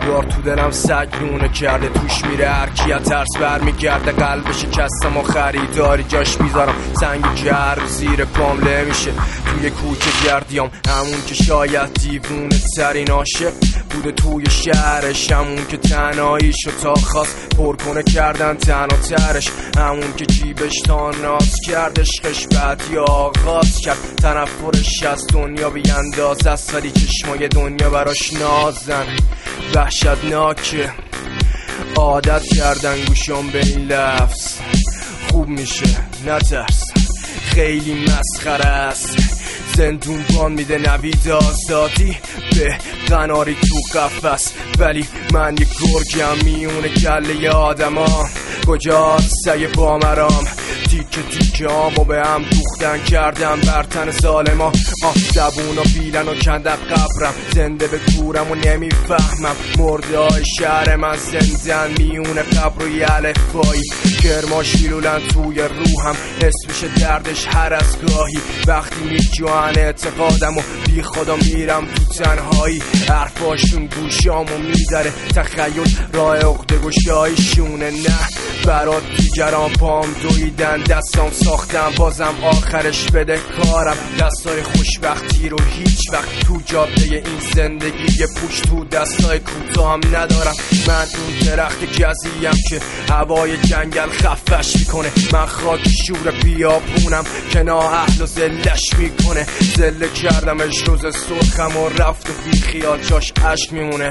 انگار تو دلم سگ لونه کرده، توش میره هرکی ترس برمیگرده، قلب شکستم و خریداری جاش میذارم، سنگ گرد زیر پام میشه توی کوچه گردیام، همون که شاید دیوونه ترین عاشق بوده توی شهرش، همون که تنهاییشو تا خواست پر کنه کردن تنها ترش، همون که جیبش تا ناز کرد، عشقش بعدی آغاز کرد، تنفرش از دنیا بیانداز است ولی چشمای دنیا براش نازن، وحشتناکه عادت کردن گوشم به این لفظ، خوب میشه نترس خیلی مسخره است، زندون بان میده نوید آزادی به قناری تو قفس، ولی من یک گرگم میونه گله آدم ها، کجاست سعی بامرام، تیکه تیکه آمو به هم دوختن کردم بر تن ظالما، زبون و بیلن و کندن قبرم، زنده به گورم و نمیفهمم، مرده های شهر من زندن میونه قبر و یلفایی، کرماش بیلولن توی روحم، اسمش دردش هر از گاهی، وقتی میجوان اعتقادم و بی خدا میرم تو تنهایی، حرفاشون گوشامو میداره، تخیل راه عقده گشاییشونه، نه برات دیگران پام دویدن، دستام ساختم بازم آخرش بده کارم، دستای خوشبختی رو هیچ وقت تو جاده این زندگی پوش تو دستای کوتاهم ندارم، من اون درخت گزیم که هوای جنگل خفش میکنه، من خاک شور بیابونم که نااهل و زلش میکنه، زله کردمش روز سرخم و رفت و بی خیال جاش عشق میمونه.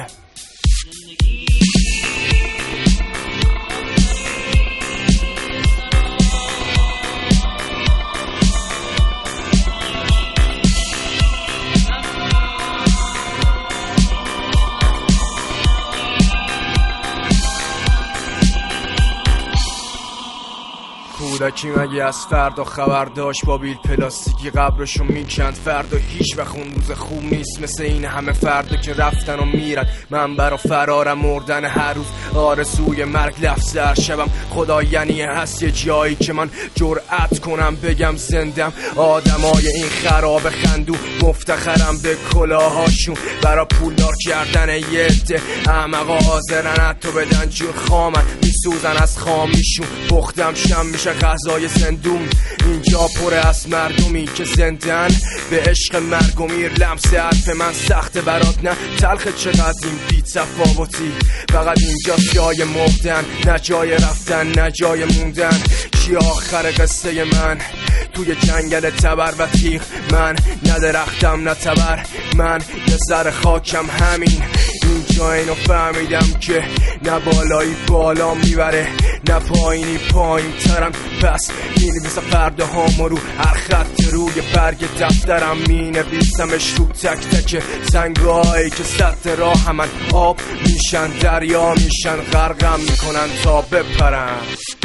کودکی مگه از فردا خبر داشت، با بیل پلاستیکی قبرشو میکند، فردا هیچ وقت اون روز خوب نیست مثل این همه فردا که رفتن و میرن، من برا فرارم مردن هر روز، آرزوی مرگ لفظ در شبم، خدا یعنی هست یه جایی که من جرأت کنم بگم زندم، آدمای این خراب خندو مفتخرم به کلاهاشون، برا پولدار کردن یه عده احمقا حاضرن حتی بدن جور خامن، میسوزن از خامیشون، پختم شم میشه غذای زندون، اینجا پره از مردمی که زندن به عشق مرگ و میر، لمس حرف من سخته برات نه تلخ، چقدر این بی تفاوتی، فقط اینجا جای مردن نه جای رفتن نه جای موندن، چی آخر قصه من توی جنگل تبر و تیغ، من نه درختم نه تبر، من یه سر خاکم، همین اینجا اینو فهمیدم که نه بالایی بالا میبره نه پایینی پایین ترم، پس مینویسم فردا هامو رو هر خط روی برگ دفترم، مینویسمش رو تک تک سنگایی که سطح راه من آب میشن دریا میشن، غرقم میکنن تا بپرن.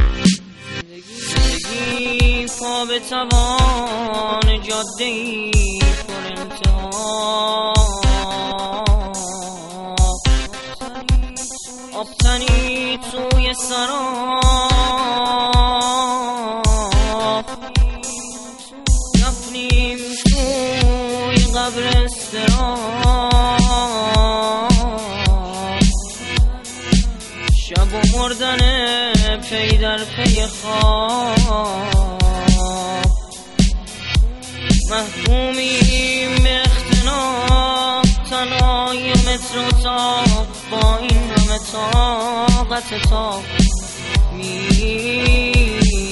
زندگی پا به توان جاده‌ای پر انتها، آبتنی توی سراب، دفنیم توی قبر استراب، شب و مردن پی در پی خواب، محکومیم به اختناب، تنهای متر و تاب، با این همه طاقت تاب